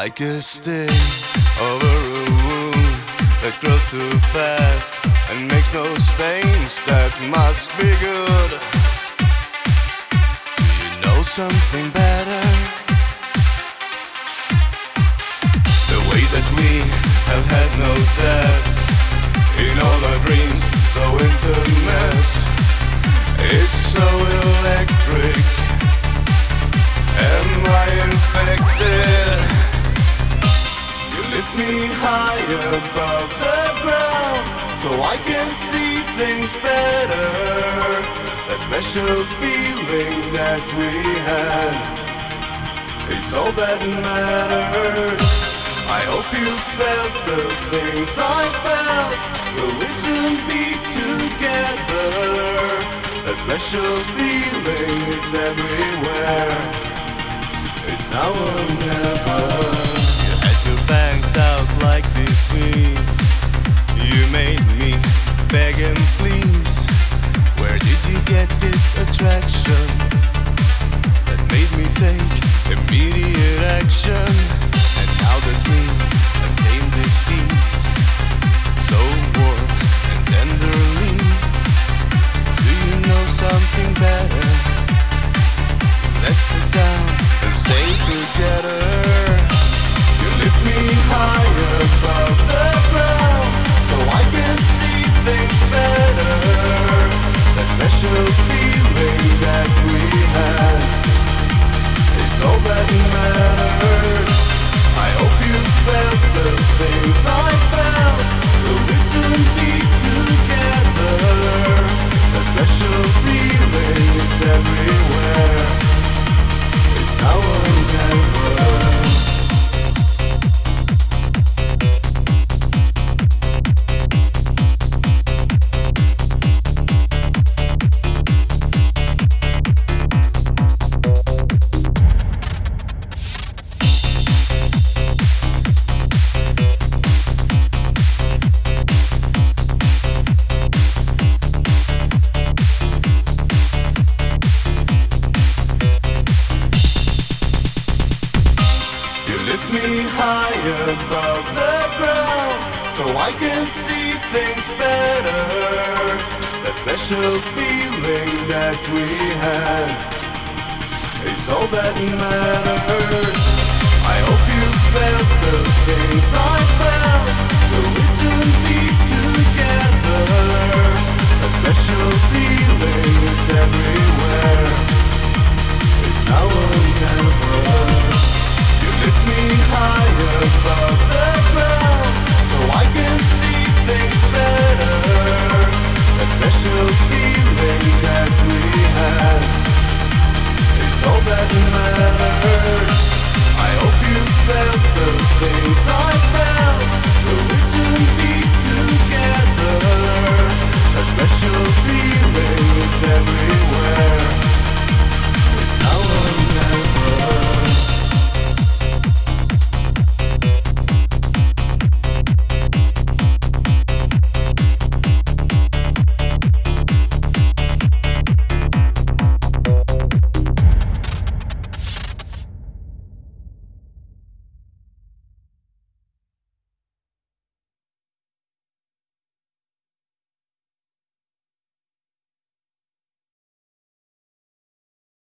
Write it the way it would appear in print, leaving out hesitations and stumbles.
like a stick over a wound that grows too fast and makes no stains. That must be good. Do you know something better? The way that we have had no depths in all our dreams, so intimate, it's so electric. Am I infected? You lift me high above the ground, so I can see things better. That special feeling that we had is all that matters. I hope you felt the things I felt. Will we soon be together? That special feeling is everywhere. It's now or never. You had your fangs out like disease. You made me beg and please. Where did you get this attraction that made me take immediate action? And now that we have tamed this feast so warm and tenderly, do you know something better? Let's sit down and stay together. You lift me high above the ground, so I can see things better. That special feeling that we had is all that matters. I hope you felt the things I felt. Will we soon be together? That special feeling is everywhere. Now or never. Lift me high above the ground, so I can see things better. That special feeling that we had is all that matters. I hope you felt the things I felt. Will we soon be together? That special feeling is everywhere. It's now or never. Lift me high above the ground, so I can see things better. That special feeling that we had is all that matters. I hope you felt the things I felt. Will we soon be together? That special feeling